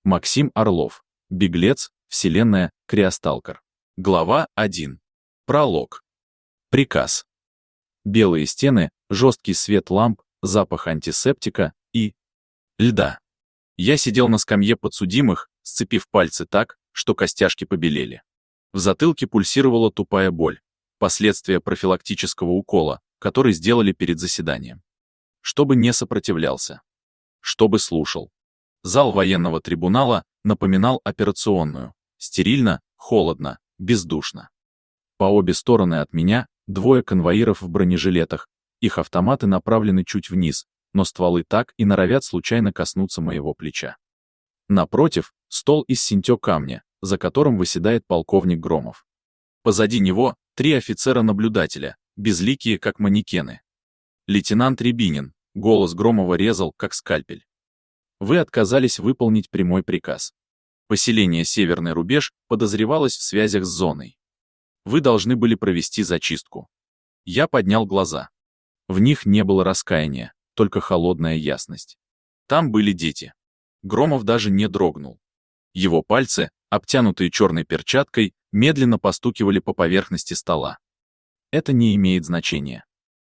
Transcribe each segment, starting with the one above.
Максим Орлов. Беглец. Вселенная. Криосталкер. Глава 1. Пролог. Приказ. Белые стены, жесткий свет ламп, запах антисептика и льда. Я сидел на скамье подсудимых, сцепив пальцы так, что костяшки побелели. В затылке пульсировала тупая боль, последствия профилактического укола, который сделали перед заседанием. Чтобы не сопротивлялся. Чтобы слушал. Зал военного трибунала напоминал операционную. Стерильно, холодно, бездушно. По обе стороны от меня двое конвоиров в бронежилетах, их автоматы направлены чуть вниз, но стволы так и норовят случайно коснуться моего плеча. Напротив, стол из синтё-камня, за которым выседает полковник Громов. Позади него 3 офицера-наблюдателя, безликие, как манекены. Лейтенант Рябинин, голос Громова резал, как скальпель. Вы отказались выполнить прямой приказ. Поселение Северный Рубеж подозревалось в связях с зоной. Вы должны были провести зачистку. Я поднял глаза. В них не было раскаяния, только холодная ясность. Там были дети. Громов даже не дрогнул. Его пальцы, обтянутые черной перчаткой, медленно постукивали по поверхности стола. Это не имеет значения.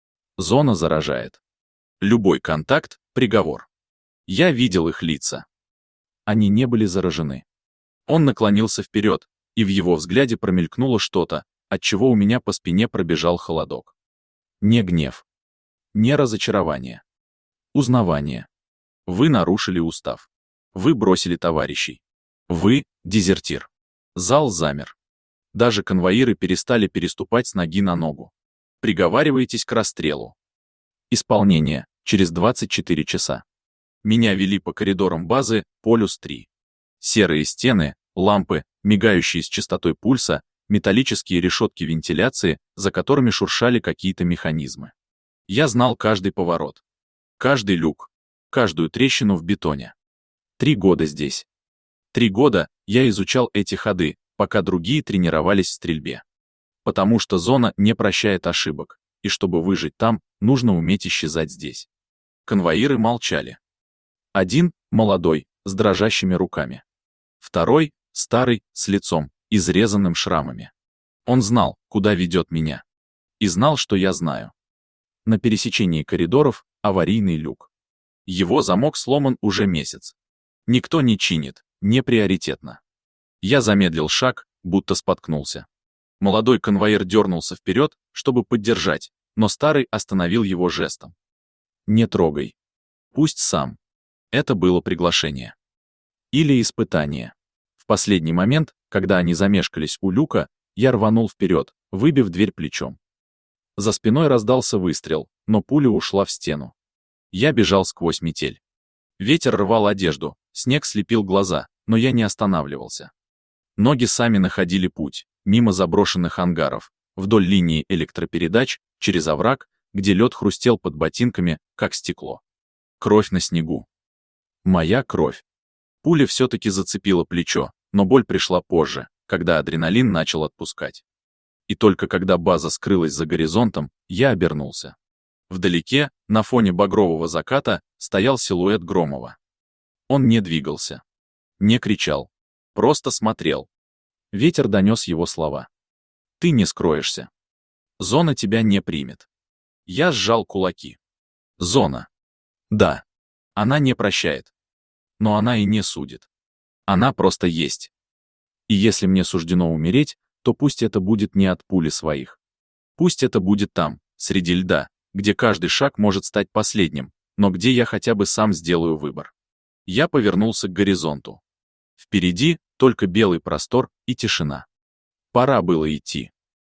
Зона заражает. Любой контакт — приговор. Я видел их лица. Они не были заражены. Он наклонился вперед, и в его взгляде промелькнуло что-то, от чего у меня по спине пробежал холодок. Не гнев. Не разочарование. Узнавание. Вы нарушили устав. Вы бросили товарищей. Вы — дезертир. Зал замер. Даже конвоиры перестали переступать с ноги на ногу. Приговариваетесь к расстрелу. Исполнение. Через 24 часа. Меня вели по коридорам базы, Полюс-3. Серые стены, лампы, мигающие с частотой пульса, металлические решетки вентиляции, за которыми шуршали какие-то механизмы. Я знал каждый поворот. Каждый люк. Каждую трещину в бетоне. 3 года здесь. 3 года я изучал эти ходы, пока другие тренировались в стрельбе. Потому что зона не прощает ошибок, и чтобы выжить там, нужно уметь исчезать здесь. Конвоиры молчали. Один — молодой, с дрожащими руками. Второй — старый, с лицом, изрезанным шрамами. Он знал, куда ведет меня. И знал, что я знаю. На пересечении коридоров аварийный люк. Его замок сломан уже месяц. Никто не чинит, не приоритетно. Я замедлил шаг, будто споткнулся. Молодой конвоир дернулся вперед, чтобы поддержать, но старый остановил его жестом. Не трогай. Пусть сам. Это было приглашение. Или испытание. В последний момент, когда они замешкались у люка, я рванул вперед, выбив дверь плечом. За спиной раздался выстрел, но пуля ушла в стену. Я бежал сквозь метель. Ветер рвал одежду, снег слепил глаза, но я не останавливался. Ноги сами находили путь, мимо заброшенных ангаров, вдоль линии электропередач, через овраг, где лед хрустел под ботинками, как стекло. Кровь на снегу. Моя кровь. Пуля все-таки зацепила плечо, но боль пришла позже, когда адреналин начал отпускать. И только когда база скрылась за горизонтом, я обернулся. Вдалеке, на фоне багрового заката, стоял силуэт Громова. Он не двигался. Не кричал. Просто смотрел. Ветер донес его слова. Ты не скроешься. Зона тебя не примет. Я сжал кулаки. Зона. Да. Она не прощает. Но она и не судит. Она просто есть. И если мне суждено умереть, то пусть это будет не от пули своих. Пусть это будет там, среди льда, где каждый шаг может стать последним, но где я хотя бы сам сделаю выбор. Я повернулся к горизонту. Впереди только белый простор и тишина. Пора было идти.